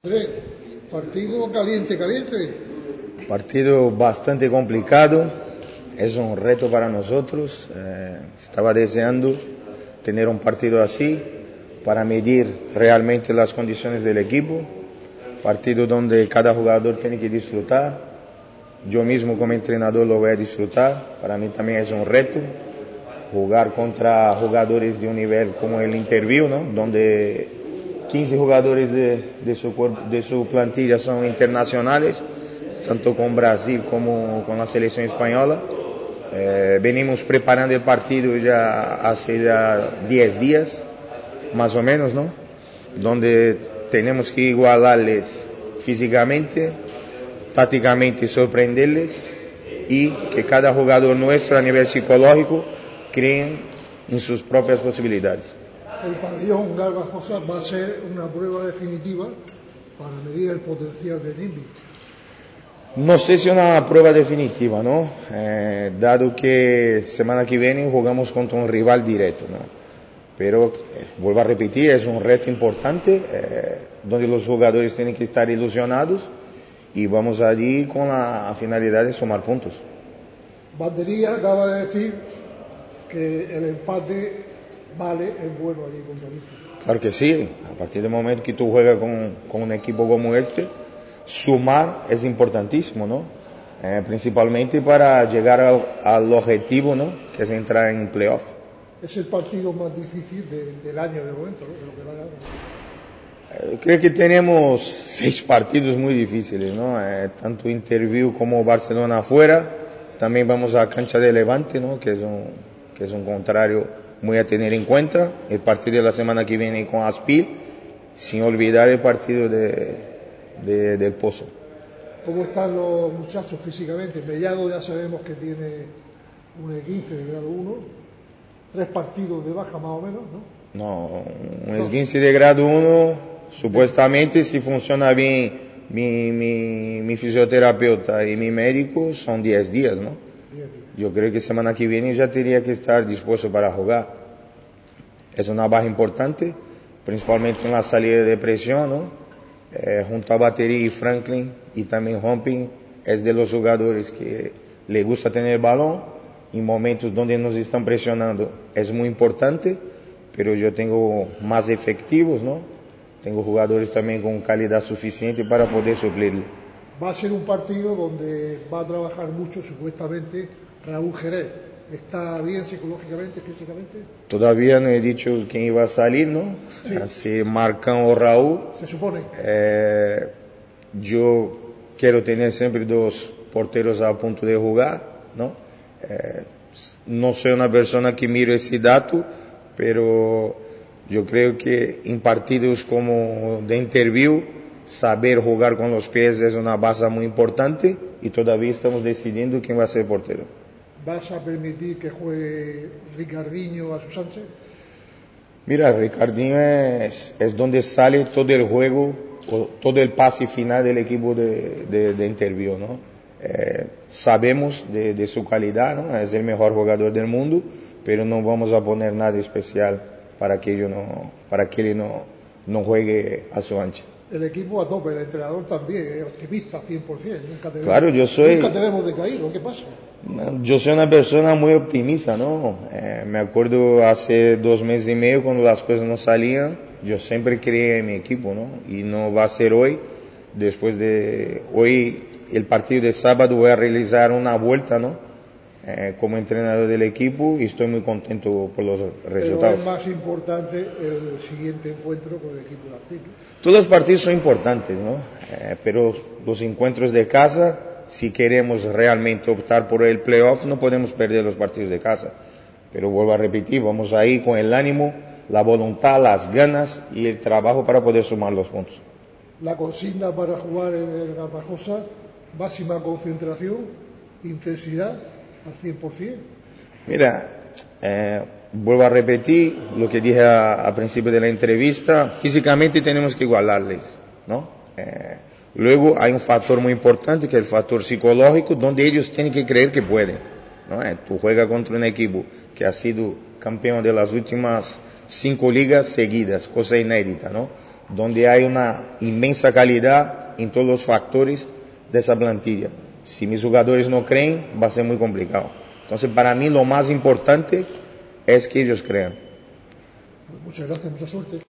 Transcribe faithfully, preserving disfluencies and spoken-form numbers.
Partido caliente, caliente. Partido bastante complicado, es un reto para nosotros. Eh, estaba deseando tener un partido así para medir realmente las condiciones del equipo. Partido donde cada jugador tiene que disfrutar. Yo mismo como entrenador lo voy a disfrutar. Para mí también es un reto jugar contra jugadores de un nivel como el Interview, ¿no? Donde quince jugadores de, de, su, de su plantilla son internacionales, tanto con Brasil como con la selección española. Eh, venimos preparando el partido ya hace ya diez días, más o menos, ¿no? Donde tenemos que igualarles físicamente, tácticamente sorprenderles y que cada jugador nuestro a nivel psicológico creen en sus propias posibilidades. El pabellón Garbajosa va a ser una prueba definitiva para medir el potencial de Nimbi. No sé si una prueba definitiva, ¿no? Eh, dado que semana que viene jugamos contra un rival directo, ¿no? Pero, eh, vuelvo a repetir, es un reto importante, eh, donde los jugadores tienen que estar ilusionados y vamos allí con la finalidad de sumar puntos. Bandería acaba de decir que el empate vale, es bueno allí contra Líster. Claro que sí, a partir del momento que tú juegas con, con un equipo como este, sumar es importantísimo, ¿no? Eh, principalmente para llegar al, al objetivo, ¿no? Que es entrar en playoff. Es el partido más difícil de, del año de momento, ¿no? De lo que va a ganar. Eh, creo que tenemos seis partidos muy difíciles, ¿no? Eh, tanto Interview como Barcelona afuera, también vamos a cancha de Levante, ¿no? Que es un, que es un contrario muy a tener en cuenta. El partido de la semana que viene con Aspil, sin olvidar el partido de, de, del Pozo. ¿Cómo están los muchachos físicamente? Mellado ya sabemos que tiene un E quince de grado uno, tres partidos de baja más o menos, ¿no? No, un E quince de grado uno, supuestamente si funciona bien mi, mi, mi fisioterapeuta y mi médico, son diez días, ¿no? diez días. Yo creo que semana que viene ya tendría que estar dispuesto para jugar. Es una baja importante, principalmente en la salida de presión, ¿no? Eh, junto a Batería y Franklin y también Humping, es de los jugadores que le gusta tener el balón en momentos donde nos están presionando. Es muy importante, pero yo tengo más efectivos, ¿no? Tengo jugadores también con calidad suficiente para poder suplirle. Va a ser un partido donde va a trabajar mucho supuestamente Raúl Jerez. ¿Está bien psicológicamente, físicamente? Todavía no he dicho quién iba a salir, ¿no? Sí. Si Marcán o Raúl. Se supone. Eh, yo quiero tener siempre dos porteros a punto de jugar, ¿no? Eh, no soy una persona que mire ese dato, pero yo creo que en partidos como de Interview, saber jugar con los pies es una base muy importante y todavía estamos decidiendo quién va a ser portero. ¿Vas a permitir que juegue Ricardinho a su Sánchez? Mira, Ricardinho es, es donde sale todo el juego, todo el pase final del equipo de, de, de Interview, ¿no? Eh, sabemos de, de su calidad, ¿no? Es el mejor jugador del mundo, pero no vamos a poner nada especial para que él no, para que él no, no juegue a su ancha. El equipo a tope, el entrenador también, es optimista cien por ciento. Nunca te claro, vemos, yo soy... Nunca te vemos decaído, ¿qué pasa? Yo soy una persona muy optimista, ¿no? Eh, me acuerdo hace dos meses y medio cuando las cosas no salían, yo siempre creía en mi equipo, ¿no? Y no va a ser hoy, después de hoy, el partido de sábado voy a realizar una vuelta, ¿no? Eh, como entrenador del equipo y estoy muy contento por los resultados. Pero es más importante el siguiente encuentro con el equipo de Aspil. Todos los partidos son importantes, ¿no? Eh, pero los encuentros de casa, si queremos realmente optar por el playoff, no podemos perder los partidos de casa. Pero vuelvo a repetir, vamos ahí con el ánimo, la voluntad, las ganas y el trabajo para poder sumar los puntos. La consigna para jugar en el Garbajosa, máxima concentración, intensidad al cien por ciento. Mira, eh, vuelvo a repetir lo que dije al principio de la entrevista, físicamente tenemos que igualarles, ¿no? Eh, luego hay un factor muy importante que es el factor psicológico, donde ellos tienen que creer que pueden, ¿no? Eh, tú juegas contra un equipo que ha sido campeón de las últimas cinco ligas seguidas, cosa inédita, ¿no? donde hay una inmensa calidad en todos los factores de esa plantilla. Si mis jugadores no creen, va a ser muy complicado. Entonces, para mí lo más importante es que ellos crean. Muchas gracias, mucha suerte.